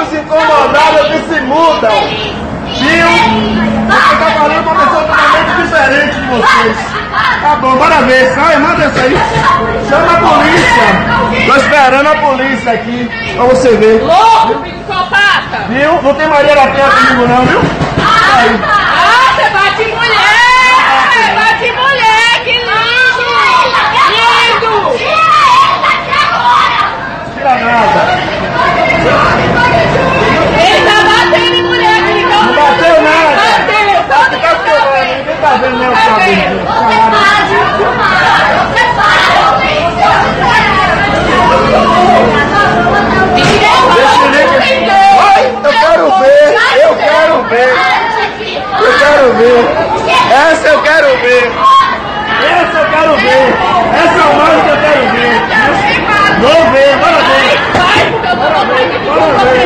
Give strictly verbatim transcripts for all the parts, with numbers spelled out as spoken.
se incomodada que se mudam. Viu? Você tá falando com uma pessoa totalmente diferente de vocês. Tá bom, bora ver. Sai, manda essa aí. Chama a polícia. Tô esperando a polícia aqui pra você ver. Louco, psicopata. Viu? Não tem Maria da Penha comigo não, viu? Aí. Ah, você bate em mulher. Bate em mulher, que lindo. Lindo. Tira nada. Ele tá batendo em mulher, que ele Não bateu nada. Bateu, Tá filmando, ninguém tá vendo meu cabelo. Ai, eu quero ver, eu quero ver. Eu quero ver. Essa eu quero ver. Essa eu quero ver. Essa mais que eu quero ver. Vou ver, bora ver. Bora ver, bora ver.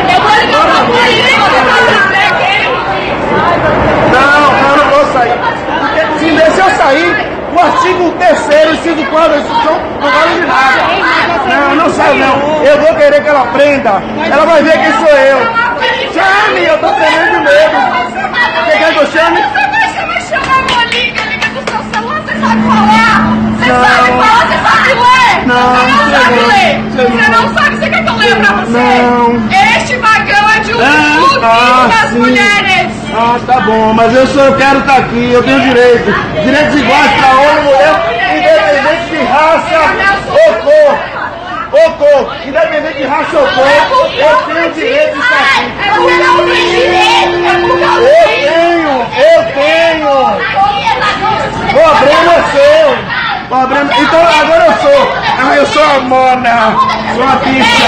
Não, não, não vou sair. Porque se deixa eu sair, o artigo terceiro, inciso quatro da Constituição não vale de nada. Não, não saio não. Eu vou querer que ela prenda. Ela vai ver quem sou eu. Chame, eu tô tremendo de medo. Você quer que eu chame? Você vai chamar a Molinha, liga do seu celular, você sabe falar? Você sabe falar, você sabe ler? Não, você não sabe não, ler? não. Você não sabe, você quer que eu leia pra você? Não. Este magrão é de um Ah, clube ah, das sim. mulheres. Ah, tá bom, mas eu só quero estar aqui, eu tenho direito. Direitos iguais para homem e mulher, independente de raça ou cor. Ou cor, independente de raça ou cor, eu tenho direito de estar aqui. É porque não tem direito, é porque não Eu tem. tenho, eu tenho. O problema é seu. O problema... Então agora eu sou. Ah, eu sou a Mona. Sou a bicha.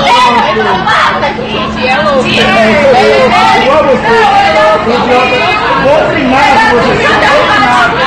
É louco. Igual você. Vou treinar de você. Vou treinar.